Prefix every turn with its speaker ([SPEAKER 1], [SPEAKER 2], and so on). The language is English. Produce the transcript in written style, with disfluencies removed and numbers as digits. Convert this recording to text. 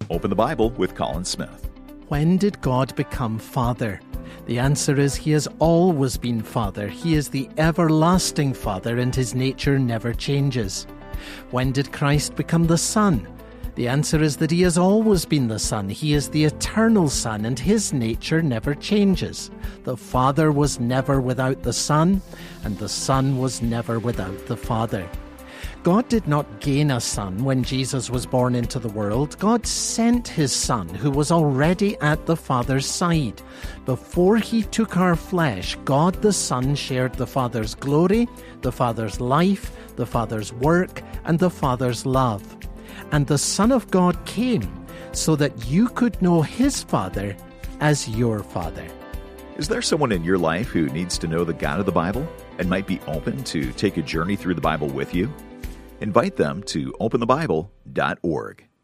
[SPEAKER 1] Open the Bible with Colin Smith.
[SPEAKER 2] When did God become Father? The answer is He has always been Father. He is the everlasting Father, and His nature never changes. When did Christ become the Son? The answer is that He has always been the Son. He is the eternal Son, and His nature never changes. The Father was never without the Son, and the Son was never without the Father. God did not gain a son when Jesus was born into the world. God sent His Son, who was already at the Father's side. Before He took our flesh, God the Son shared the Father's glory, the Father's life, the Father's work, and the Father's love. And the Son of God came so that you could know His Father as your Father.
[SPEAKER 1] Is there someone in your life who needs to know the God of the Bible and might be open to take a journey through the Bible with you? Invite them to openthebible.org.